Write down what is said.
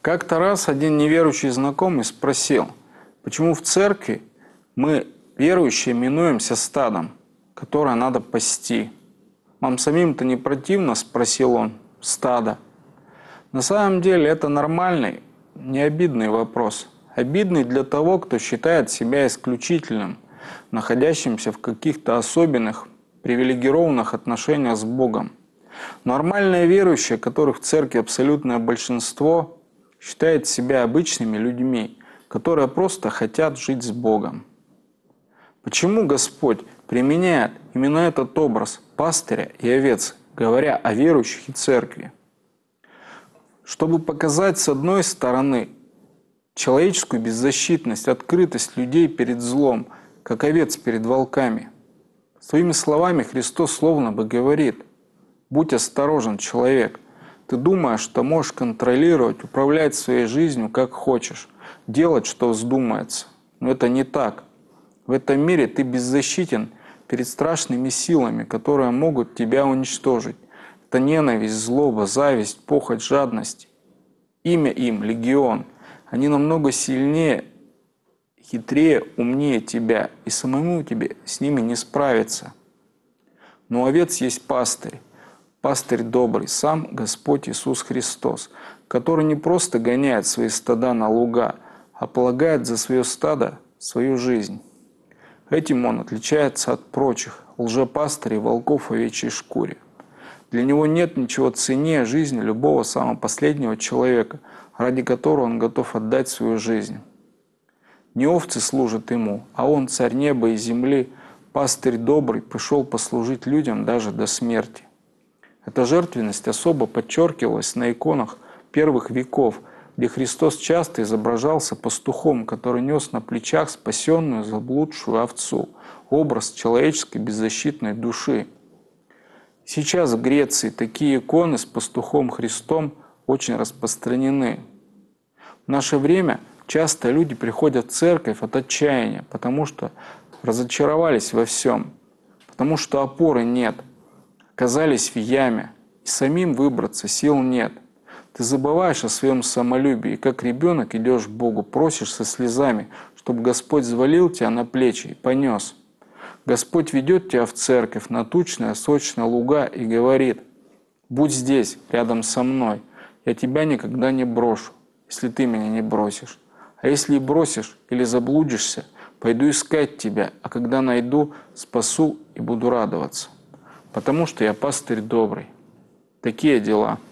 Как-то раз один неверующий знакомый спросил, почему в церкви мы, верующие, именуемся стадом, которое надо пасти. «Вам самим-то не противно?» – спросил он. «Стадо». На самом деле это нормальный, не обидный вопрос. Обидный для того, кто считает себя исключительным, находящимся в каких-то особенных, привилегированных отношениях с Богом. Нормальные верующие, которых в церкви абсолютное большинство, считают себя обычными людьми, которые просто хотят жить с Богом. Почему Господь применяет именно этот образ пастыря и овец, говоря о верующих и церкви? Чтобы показать, с одной стороны, человеческую беззащитность, открытость людей перед злом, как овец перед волками. Своими словами Христос словно бы говорит: «Будь осторожен, человек. Ты думаешь, что можешь контролировать, управлять своей жизнью как хочешь, делать, что вздумается. Но это не так. В этом мире ты беззащитен перед страшными силами, которые могут тебя уничтожить. Это ненависть, злоба, зависть, похоть, жадность. Имя им – Легион. Они намного сильнее, хитрее, умнее тебя, и самому тебе с ними не справиться. Но у овец есть пастырь. Пастырь добрый, сам Господь Иисус Христос, который не просто гоняет свои стада на луга, а полагает за свое стадо свою жизнь. Этим он отличается от прочих лжепастырей волков в овечьей шкуре. Для него нет ничего ценнее жизни любого самого последнего человека, ради которого он готов отдать свою жизнь. Не овцы служат ему, а он, царь неба и земли, пастырь добрый, пришел послужить людям даже до смерти. Эта жертвенность особо подчеркивалась на иконах первых веков, где Христос часто изображался пастухом, который нес на плечах спасенную заблудшую овцу, образ человеческой беззащитной души. Сейчас в Греции такие иконы с пастухом Христом очень распространены. В наше время часто люди приходят в церковь от отчаяния, потому что разочаровались во всем, потому что опоры нет, оказались в яме, и самим выбраться сил нет. Ты забываешь о своем самолюбии, и как ребенок идешь к Богу, просишь со слезами, чтобы Господь взвалил тебя на плечи и понес. Господь ведет тебя в церковь на тучные, сочные луга и говорит: «Будь здесь, рядом со мной, я тебя никогда не брошу, если ты меня не бросишь. А если и бросишь или заблудишься, пойду искать тебя, а когда найду, спасу и буду радоваться, потому что я пастырь добрый». Такие дела.